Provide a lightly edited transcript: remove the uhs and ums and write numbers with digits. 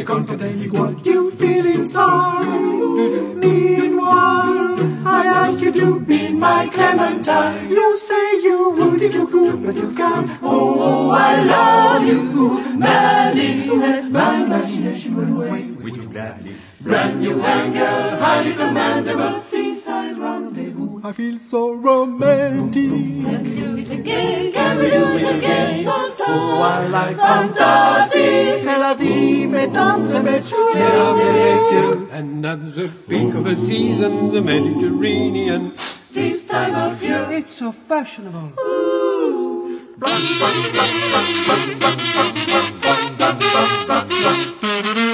contemplating what you feel inside. Meanwhile, I ask you to be my Clementine. You say you would if you could, but you can't. Oh, I love you madly. Let my imagination run away with you gladly. Brand new anger, highly commendable, seaside rendezvous. I feel so romantic. Can we do it again? Can we do it again? Oh, I like fantasy. C'est la vie, mesdames et messieurs. Another peak of a season, the Mediterranean. This time of year, It's so fashionable. ooh.